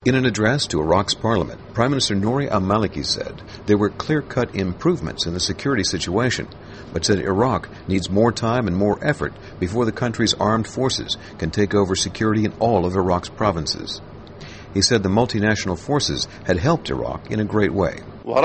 In an address to Iraq's parliament, Prime Minister Nouri al-Maliki said there were clear-cut improvements in the security situation, but said Iraq needs more time and more effort before the country's armed forces can take over security in all of Iraq's provinces. He said the multinational forces had helped Iraq in a great way.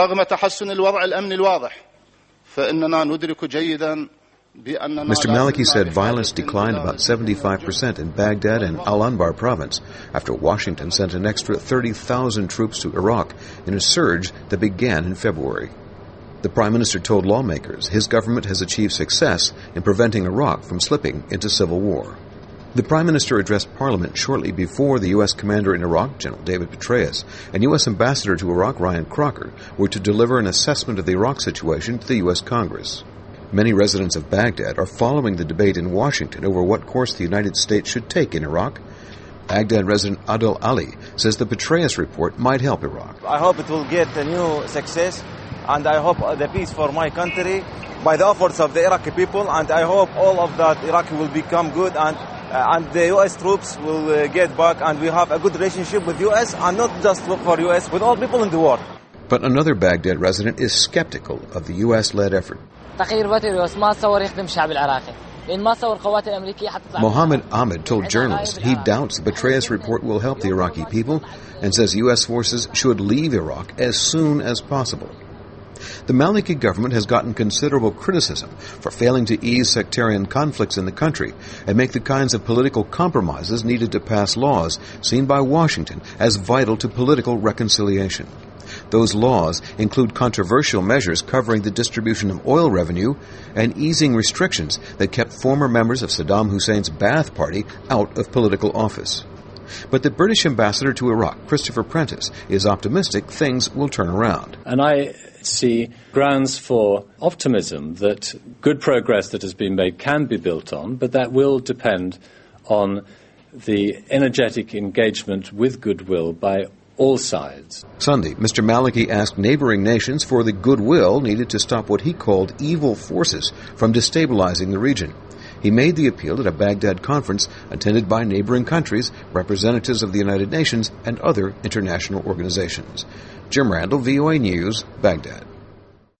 Mr. Maliki said violence declined about 75% in Baghdad and Al-Anbar province after Washington sent an extra 30,000 troops to Iraq in a surge that began in February. The Prime Minister told lawmakers his government has achieved success in preventing Iraq from slipping into civil war. The Prime Minister addressed Parliament shortly before the U.S. Commander in Iraq, General David Petraeus, and U.S. Ambassador to Iraq, Ryan Crocker, were to deliver an assessment of the Iraq situation to the U.S. Congress. Many residents of Baghdad are following the debate in Washington over what course the United States should take in Iraq. Baghdad resident Adel Ali says the Petraeus report might help Iraq. I hope it will get a new success, and I hope the peace for my country by the efforts of the Iraqi people, and I hope all of that Iraq will become good, and the U.S. troops will get back, and we have a good relationship with U.S., and not just for U.S., with all people in the world. But another Baghdad resident is skeptical of the U.S.-led effort. Mohammed Ahmed told journalists he doubts the Petraeus report will help the Iraqi people and says U.S. forces should leave Iraq as soon as possible. The Maliki government has gotten considerable criticism for failing to ease sectarian conflicts in the country and make the kinds of political compromises needed to pass laws seen by Washington as vital to political reconciliation. Those laws include controversial measures covering the distribution of oil revenue and easing restrictions that kept former members of Saddam Hussein's Ba'ath Party out of political office. But the British ambassador to Iraq, Christopher Prentice, is optimistic things will turn around. And I see grounds for optimism that good progress that has been made can be built on, but that will depend on the energetic engagement with goodwill by all sides. Sunday, Mr. Maliki asked neighboring nations for the goodwill needed to stop what he called evil forces from destabilizing the region. He made the appeal at a Baghdad conference attended by neighboring countries, representatives of the United Nations, and other international organizations. Jim Randall, VOA News, Baghdad.